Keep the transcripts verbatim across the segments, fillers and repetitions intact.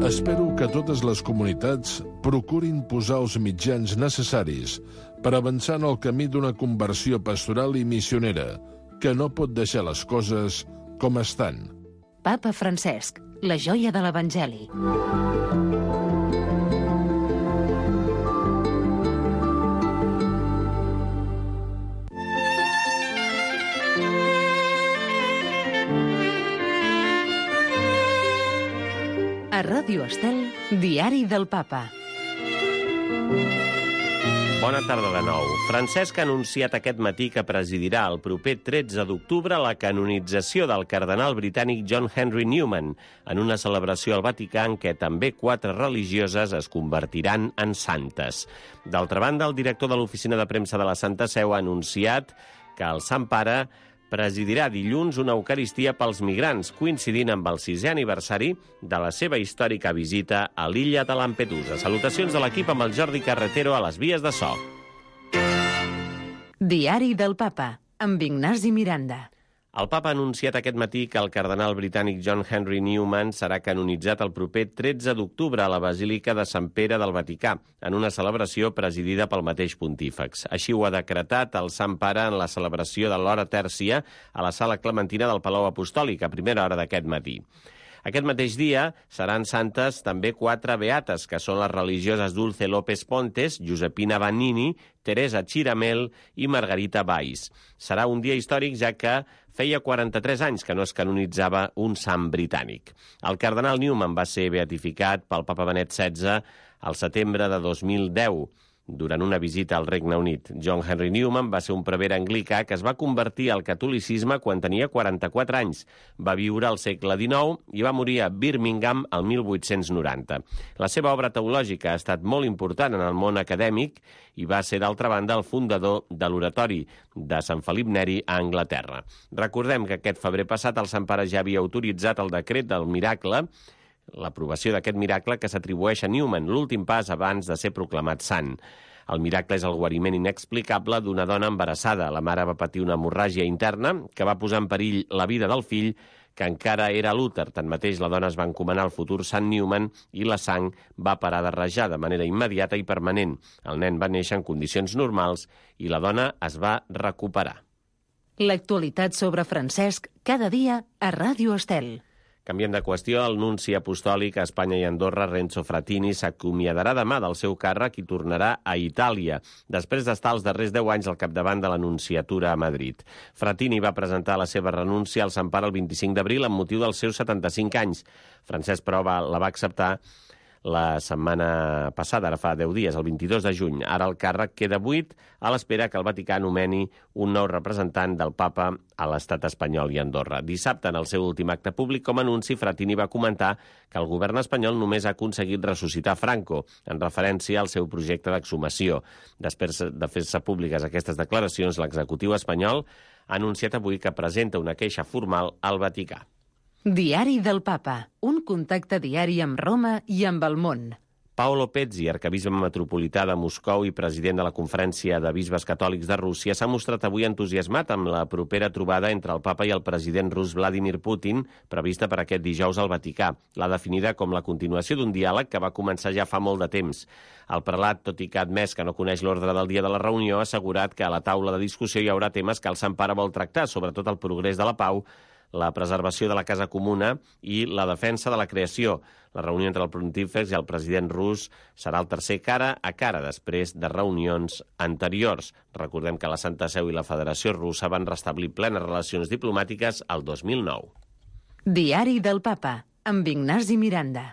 Espero que totes les comunitats procurin posar els mitjans necessaris per avançar en el camí d'una conversió pastoral i missionera, que no pot deixar les coses com estan. Papa Francesc, la joia de l'Evangeli. A Ràdio Estel, Diari del Papa. Bona tarda de nou. Francesc ha anunciat aquest matí que presidirà el proper tretze d'octubre la canonització del cardenal britànic John Henry Newman en una celebració al Vaticà en què també quatre religioses es convertiran en santes. D'altra banda, el director de l'Oficina de Premsa de la Santa Seu ha anunciat que el Sant Pare presidirà dilluns una eucaristia pels migrants, coincidint amb el sisè aniversari de la seva històrica visita a l'illa de Lampedusa. Salutacions de l'equip amb el Jordi Carretero a les vies de so. Diari del Papa, amb Ignasi Miranda. El Papa ha anunciat aquest matí que el cardenal britànic John Henry Newman serà canonitzat el proper tretze d'octubre a la Basílica de Sant Pere del Vaticà, en una celebració presidida pel mateix pontífex. Així ho ha decretat el Sant Pare en la celebració de l'hora tèrcia a la Sala Clementina del Palau Apostòlic, a primera hora d'aquest matí. Aquest mateix dia seran santes també quatre beates, que són les religioses Dulce López Pontes, Josepina Vanini, Teresa Chiramel i Margarita Valls. Serà un dia històric, ja que feia quaranta-tres anys que no es canonitzava un sant britànic. El cardenal Newman va ser beatificat pel papa Benet setze al setembre de dos mil deu, durant una visita al Regne Unit. John Henry Newman va ser un prevere anglicà que es va convertir al catolicisme quan tenia quaranta-quatre anys. Va viure al segle dinou i va morir a Birmingham el mil vuit-cents noranta. La seva obra teològica ha estat molt important en el món acadèmic i va ser, d'altra banda, el fundador de l'oratori de Sant Felip Neri a Anglaterra. Recordem que aquest febrer passat el Sant Pare ja havia autoritzat el decret del miracle, l'aprovació d'aquest miracle que s'atribueix a Newman, l'últim pas abans de ser proclamat sant. El miracle és el guariment inexplicable d'una dona embarassada. La mare va patir una hemorràgia interna que va posar en perill la vida del fill, que encara era a l'úter. Tanmateix, la dona es va encomanar al futur sant Newman i la sang va parar de rajar de manera immediata i permanent. El nen va néixer en condicions normals i la dona es va recuperar. L'actualitat sobre Francesc, cada dia a Ràdio Estel. Canviem de qüestió. El nunci apostòlic a Espanya i Andorra, Renzo Frattini, s'acomiadarà demà del seu càrrec i tornarà a Itàlia, després d'estar els darrers deu anys al capdavant de l'anunciatura a Madrid. Frattini va presentar la seva renúncia al Sant Pare el vint-i-cinc d'abril amb motiu dels seus setanta-cinc anys. Francesc, però, va, la va acceptar la setmana passada, ara fa deu dies, el vint-i-dos de juny. Ara el càrrec queda buit a l'espera que el Vaticà nomeni un nou representant del papa a l'estat espanyol i Andorra. Dissabte, en el seu últim acte públic com a anunci, Frattini va comentar que el govern espanyol només ha aconseguit ressuscitar Franco, en referència al seu projecte d'exhumació. Després de fer-se públiques aquestes declaracions, l'executiu espanyol ha anunciat avui que presenta una queixa formal al Vaticà. Diari del Papa, un contacte diari amb Roma i amb el món. Paolo Pezzi, arquebisbe metropolità de Moscou i president de la Conferència de Bisbes Catòlics de Rússia, s'ha mostrat avui entusiasmat amb la propera trobada entre el papa i el president rus Vladimir Putin, prevista per aquest dijous al Vaticà. L'ha definida com la continuació d'un diàleg que va començar ja fa molt de temps. El prelat, tot i que ha admès que no coneix l'ordre del dia de la reunió, ha assegurat que a la taula de discussió hi haurà temes que el Sant Pare vol tractar, sobretot el progrés de la pau, la preservació de la casa comuna i la defensa de la creació. La reunió entre el pontífex i el president rus serà el tercer cara a cara després de reunions anteriors. Recordem que la Santa Seu i la Federació Russa van restablir plenes relacions diplomàtiques el dos mil nou. Diari del Papa, amb Ignasi Miranda.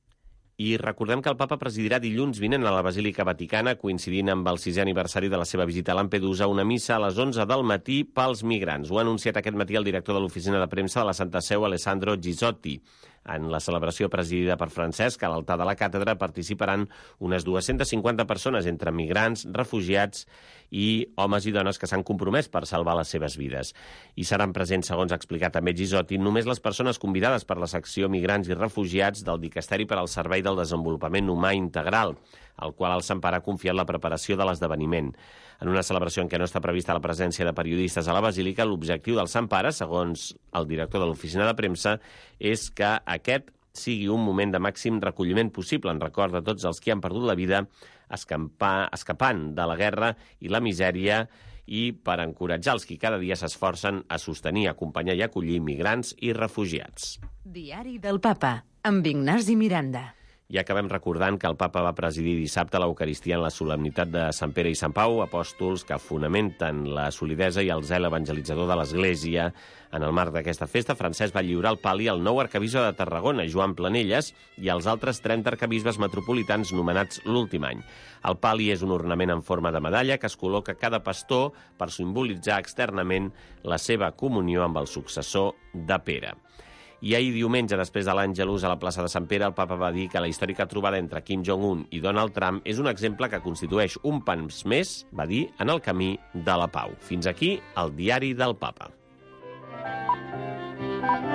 I recordem que el papa presidirà dilluns vinent a la Basílica Vaticana, coincidint amb el sisè aniversari de la seva visita a Lampedusa, una missa a les onze del matí pels migrants. Ho ha anunciat aquest matí el director de l'Oficina de Premsa de la Santa Seu, Alessandro Gisotti. En la celebració presidida per Francesc, a l'altar de la càtedra participaran unes dues-centes cinquanta persones, entre migrants, refugiats i homes i dones que s'han compromès per salvar les seves vides. I seran presents, segons ha explicat també Gisotti, només les persones convidades per la secció Migrants i Refugiats del Dicasteri per al Servei del Desenvolupament Humà Integral, al qual el Sant Pare ha confiat la preparació de l'esdeveniment. En una celebració en què no està prevista la presència de periodistes a la Basílica, l'objectiu del Sant Pare, segons el director de l'Oficina de Premsa, és que aquest sigui un moment de màxim recolliment possible en record de tots els que han perdut la vida escampar, escapant de la guerra i la misèria i per encoratjar els que cada dia s'esforcen a sostenir, acompanyar i acollir migrants i refugiats. Diari del Papa, amb Ignasi Miranda. I acabem recordant que el papa va presidir dissabte l'Eucaristia en la solemnitat de Sant Pere i Sant Pau, apòstols que fonamenten la solidesa i el zel evangelitzador de l'Església. En el marc d'aquesta festa, Francesc va lliurar el pal·li al nou arcabisbe de Tarragona, Joan Planelles, i als altres trenta arcabisbes metropolitans nomenats l'últim any. El pal·li és un ornament en forma de medalla que es col·loca a cada pastor per simbolitzar externament la seva comunió amb el successor de Pere. I ahir diumenge, després de l'Àngelus a la plaça de Sant Pere, el papa va dir que la històrica trobada entre Kim Jong-un i Donald Trump és un exemple que constitueix un pas més, va dir, en el camí de la pau. Fins aquí el diari del papa.